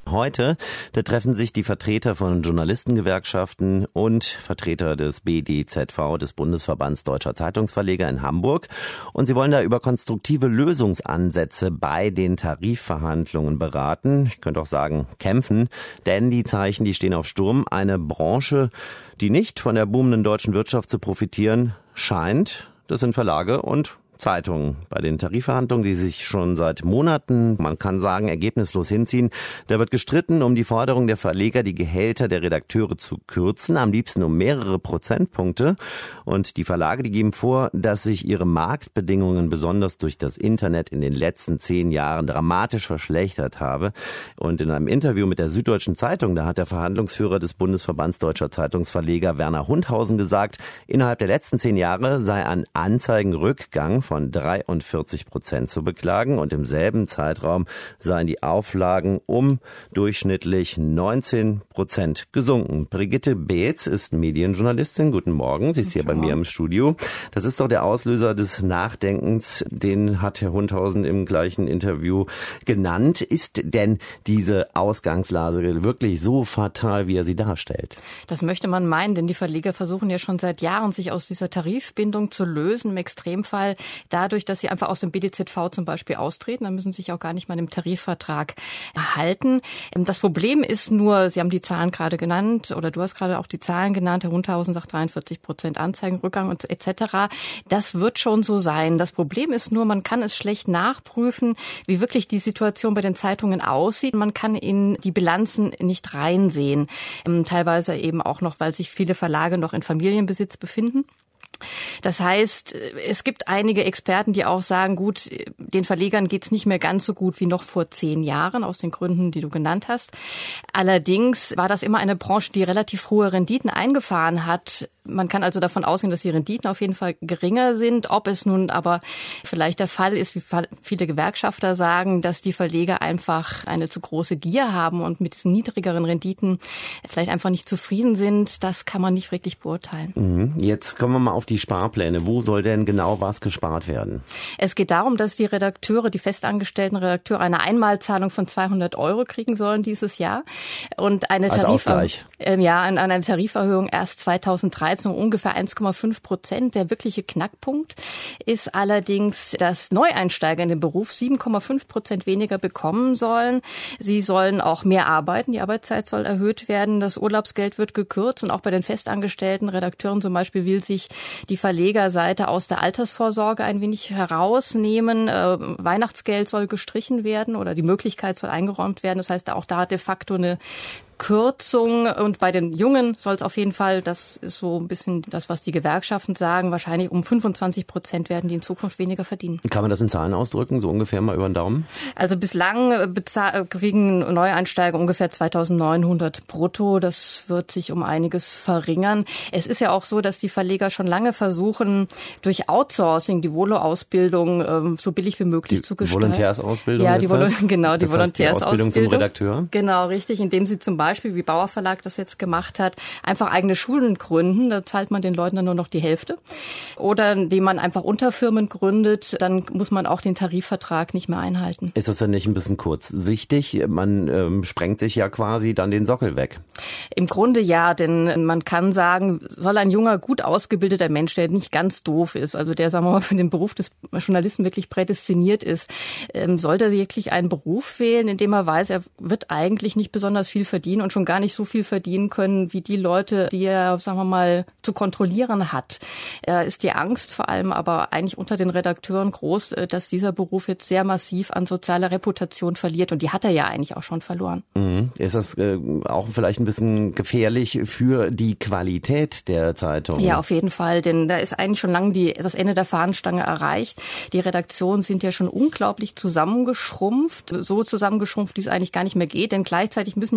Heute, da treffen sich die Vertreter von Journalistengewerkschaften und Vertreter des BDZV, des Bundesverbands Deutscher Zeitungsverleger in Hamburg. Und sie wollen da über konstruktive Lösungsansätze bei den Tarifverhandlungen beraten. Ich könnte auch sagen, kämpfen. Denn die Zeichen, die stehen auf Sturm. Eine Branche, die nicht von der boomenden deutschen Wirtschaft zu profitieren scheint, das sind Verlage und Zeitungen. Bei den Tarifverhandlungen, die sich schon seit Monaten, man kann sagen, ergebnislos hinziehen, da wird gestritten um die Forderung der Verleger, die Gehälter der Redakteure zu kürzen, am liebsten um mehrere Prozentpunkte. Und die Verlage, die geben vor, dass sich ihre Marktbedingungen besonders durch das Internet in den letzten 10 Jahren dramatisch verschlechtert habe. Und in einem Interview mit der Süddeutschen Zeitung, da hat der Verhandlungsführer des Bundesverbands Deutscher Zeitungsverleger Werner Hundhausen gesagt, innerhalb der letzten 10 Jahre sei ein Anzeigenrückgang von 43% zu beklagen und im selben Zeitraum seien die Auflagen um durchschnittlich 19% gesunken. Brigitte Beetz ist Medienjournalistin. Guten Morgen, sie ist hier bei mir im Studio. Das ist doch der Auslöser des Nachdenkens, den hat Herr Hundhausen im gleichen Interview genannt. Ist denn diese Ausgangslage wirklich so fatal, wie er sie darstellt? Das möchte man meinen, denn die Verleger versuchen ja schon seit Jahren, sich aus dieser Tarifbindung zu lösen, im Extremfall dadurch, dass sie einfach aus dem BDZV zum Beispiel austreten. Dann müssen sie sich auch gar nicht mal im Tarifvertrag erhalten. Das Problem ist nur, Sie haben die Zahlen gerade genannt, oder du hast gerade auch die Zahlen genannt, Herr Hundhausen sagt 43% Anzeigenrückgang und etc. Das wird schon so sein. Das Problem ist nur, man kann es schlecht nachprüfen, wie wirklich die Situation bei den Zeitungen aussieht. Man kann in die Bilanzen nicht reinsehen. Teilweise eben auch noch, weil sich viele Verlage noch in Familienbesitz befinden. Das heißt, es gibt einige Experten, die auch sagen, gut, den Verlegern geht's nicht mehr ganz so gut wie noch vor 10 Jahren, aus den Gründen, die du genannt hast. Allerdings war das immer eine Branche, die relativ hohe Renditen eingefahren hat. Man kann also davon ausgehen, dass die Renditen auf jeden Fall geringer sind. Ob es nun aber vielleicht der Fall ist, wie viele Gewerkschafter sagen, dass die Verleger einfach eine zu große Gier haben und mit diesen niedrigeren Renditen vielleicht einfach nicht zufrieden sind, das kann man nicht wirklich beurteilen. Jetzt kommen wir mal auf die Sparpläne. Wo soll denn genau was gespart werden? Es geht darum, dass die Redakteure, die festangestellten Redakteure, eine Einmalzahlung von 200 € kriegen sollen dieses Jahr. Und eine eine Tariferhöhung erst 2013 ungefähr 1,5%. Der wirkliche Knackpunkt ist allerdings, dass Neueinsteiger in den Beruf 7,5% weniger bekommen sollen. Sie sollen auch mehr arbeiten. Die Arbeitszeit soll erhöht werden. Das Urlaubsgeld wird gekürzt. Und auch bei den festangestellten Redakteuren zum Beispiel will sich die Verlegerseite aus der Altersvorsorge ein wenig herausnehmen. Weihnachtsgeld soll gestrichen werden oder die Möglichkeit soll eingeräumt werden. Das heißt, auch da de facto eine Kürzung. Und bei den Jungen soll es auf jeden Fall, das ist so ein bisschen das, was die Gewerkschaften sagen, wahrscheinlich um 25% werden die in Zukunft weniger verdienen. Kann man das in Zahlen ausdrücken, so ungefähr mal über den Daumen? Also bislang kriegen Neueinsteiger ungefähr 2.900 brutto. Das wird sich um einiges verringern. Es ist ja auch so, dass die Verleger schon lange versuchen, durch Outsourcing die Volo-Ausbildung so billig wie möglich zu gestalten. Volontärsauspildung ja, ist das? Genau, die Volontärsausbildung. Ausbildung zum Redakteur? Genau, richtig, indem sie zum Beispiel, wie Bauer Verlag das jetzt gemacht hat, einfach eigene Schulen gründen. Da zahlt man den Leuten dann nur noch die Hälfte. Oder indem man einfach Unterfirmen gründet, dann muss man auch den Tarifvertrag nicht mehr einhalten. Ist das denn nicht ein bisschen kurzsichtig? Man sprengt sich ja quasi dann den Sockel weg. Im Grunde ja, denn man kann sagen, soll ein junger, gut ausgebildeter Mensch, der nicht ganz doof ist, also der, sagen wir mal, für den Beruf des Journalisten wirklich prädestiniert ist, sollte er wirklich einen Beruf wählen, in dem er weiß, er wird eigentlich nicht besonders viel verdienen und schon gar nicht so viel verdienen können wie die Leute, die er, sagen wir mal, zu kontrollieren hat. Ist die Angst vor allem aber eigentlich unter den Redakteuren groß, dass dieser Beruf jetzt sehr massiv an sozialer Reputation verliert. Und die hat er ja eigentlich auch schon verloren. Ist das auch vielleicht ein bisschen gefährlich für die Qualität der Zeitung? Ja, auf jeden Fall, denn da ist eigentlich schon lange das Ende der Fahnenstange erreicht. Die Redaktionen sind ja schon unglaublich zusammengeschrumpft, so zusammengeschrumpft, wie es eigentlich gar nicht mehr geht, denn gleichzeitig müssen die Redakteure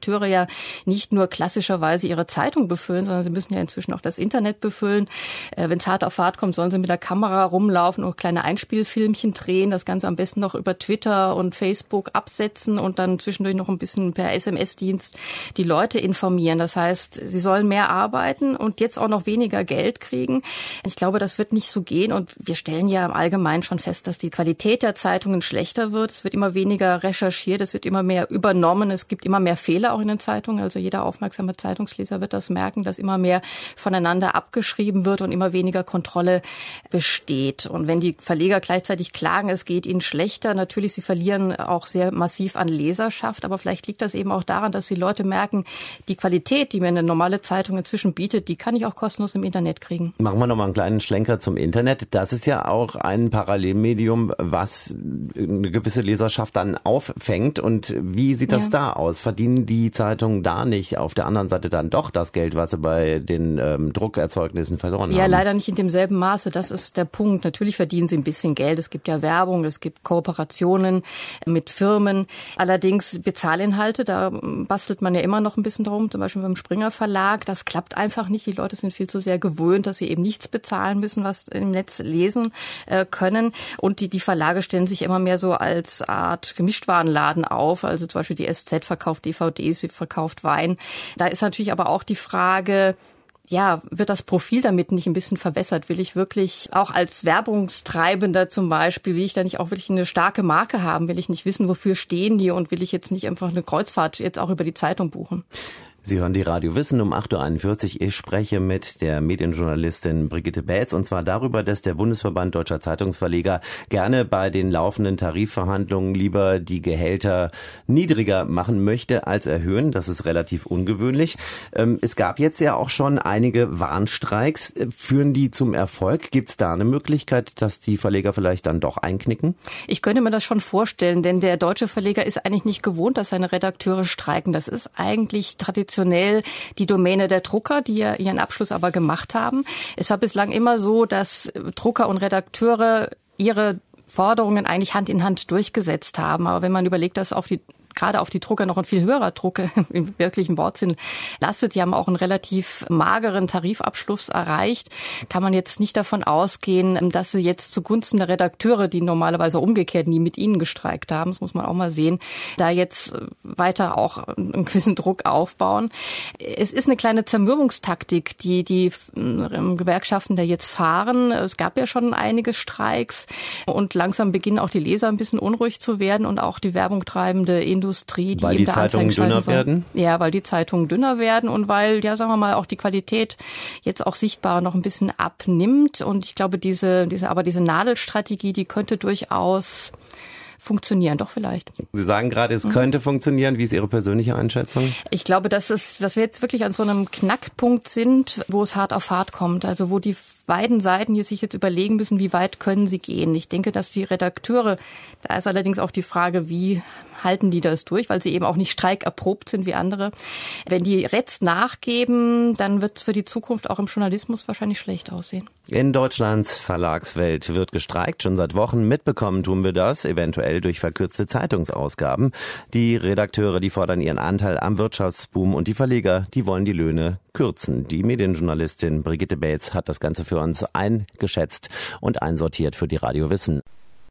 Redakteure ja nicht nur klassischerweise ihre Zeitung befüllen, sondern sie müssen ja inzwischen auch das Internet befüllen. Wenn es hart auf hart kommt, sollen sie mit der Kamera rumlaufen und kleine Einspielfilmchen drehen, das Ganze am besten noch über Twitter und Facebook absetzen und dann zwischendurch noch ein bisschen per SMS-Dienst die Leute informieren. Das heißt, sie sollen mehr arbeiten und jetzt auch noch weniger Geld kriegen. Ich glaube, das wird nicht so gehen und wir stellen ja im Allgemeinen schon fest, dass die Qualität der Zeitungen schlechter wird. Es wird immer weniger recherchiert, es wird immer mehr übernommen, es gibt immer mehr Fehler auch in den Zeitungen. Also jeder aufmerksame Zeitungsleser wird das merken, dass immer mehr voneinander abgeschrieben wird und immer weniger Kontrolle besteht. Und wenn die Verleger gleichzeitig klagen, es geht ihnen schlechter, natürlich, sie verlieren auch sehr massiv an Leserschaft, aber vielleicht liegt das eben auch daran, dass die Leute merken, die Qualität, die mir eine normale Zeitung inzwischen bietet, die kann ich auch kostenlos im Internet kriegen. Machen wir noch mal einen kleinen Schlenker zum Internet. Das ist ja auch ein Parallelmedium, was eine gewisse Leserschaft dann auffängt. Und wie sieht das da aus? Verdienen die Zeitungen da nicht auf der anderen Seite dann doch das Geld, was sie bei den Druckerzeugnissen verloren haben? Ja, leider nicht in demselben Maße. Das ist der Punkt. Natürlich verdienen sie ein bisschen Geld. Es gibt ja Werbung, es gibt Kooperationen mit Firmen. Allerdings Bezahlinhalte, da bastelt man ja immer noch ein bisschen drum, zum Beispiel beim Springer Verlag. Das klappt einfach nicht. Die Leute sind viel zu sehr gewöhnt, dass sie eben nichts bezahlen müssen, was im Netz lesen können. Und die Verlage stellen sich immer mehr so als Art Gemischtwarenladen auf. Also zum Beispiel die SZ verkauft DVDs, sie verkauft Wein. Da ist natürlich aber auch die Frage, ja, wird das Profil damit nicht ein bisschen verwässert? Will ich wirklich auch als Werbungstreibender zum Beispiel, will ich da nicht auch wirklich eine starke Marke haben? Will ich nicht wissen, wofür stehen die und will ich jetzt nicht einfach eine Kreuzfahrt jetzt auch über die Zeitung buchen? Sie hören die Radio Wissen um 8.41 Uhr. Ich spreche mit der Medienjournalistin Brigitte Baetz und zwar darüber, dass der Bundesverband Deutscher Zeitungsverleger gerne bei den laufenden Tarifverhandlungen lieber die Gehälter niedriger machen möchte als erhöhen. Das ist relativ ungewöhnlich. Es gab jetzt ja auch schon einige Warnstreiks. Führen die zum Erfolg? Gibt es da eine Möglichkeit, dass die Verleger vielleicht dann doch einknicken? Ich könnte mir das schon vorstellen, denn der deutsche Verleger ist eigentlich nicht gewohnt, dass seine Redakteure streiken. Das ist eigentlich traditionell die Domäne der Drucker, die ja ihren Abschluss aber gemacht haben. Es war bislang immer so, dass Drucker und Redakteure ihre Forderungen eigentlich Hand in Hand durchgesetzt haben. Aber wenn man überlegt, dass gerade auf die Drucker noch ein viel höherer Druck im wirklichen Wortsinn lastet. Die haben auch einen relativ mageren Tarifabschluss erreicht. Kann man jetzt nicht davon ausgehen, dass sie jetzt zugunsten der Redakteure, die normalerweise umgekehrt nie mit ihnen gestreikt haben, das muss man auch mal sehen, da jetzt weiter auch einen gewissen Druck aufbauen. Es ist eine kleine Zermürbungstaktik, die Gewerkschaften da jetzt fahren. Es gab ja schon einige Streiks und langsam beginnen auch die Leser ein bisschen unruhig zu werden und auch die werbungtreibende Industrie, die weil die Zeitungen dünner werden? Ja, weil die Zeitungen dünner werden und weil, ja, sagen wir mal, auch die Qualität jetzt auch sichtbar noch ein bisschen abnimmt. Und ich glaube, diese Nadelstrategie, die könnte durchaus funktionieren, doch vielleicht. Sie sagen gerade, es könnte funktionieren. Wie ist Ihre persönliche Einschätzung? Ich glaube, dass wir jetzt wirklich an so einem Knackpunkt sind, wo es hart auf hart kommt. Also wo die beiden Seiten sich jetzt überlegen müssen, wie weit können sie gehen. Ich denke, dass die Redakteure, da ist allerdings auch die Frage, wie halten die das durch, weil sie eben auch nicht streikerprobt sind wie andere. Wenn die jetzt nachgeben, dann wird es für die Zukunft auch im Journalismus wahrscheinlich schlecht aussehen. In Deutschlands Verlagswelt wird gestreikt. Schon seit Wochen mitbekommen tun wir das, eventuell durch verkürzte Zeitungsausgaben. Die Redakteure, die fordern ihren Anteil am Wirtschaftsboom und die Verleger, die wollen die Löhne kürzen. Die Medienjournalistin Brigitte Baetz hat das Ganze für uns eingeschätzt und einsortiert für die Radio Wissen.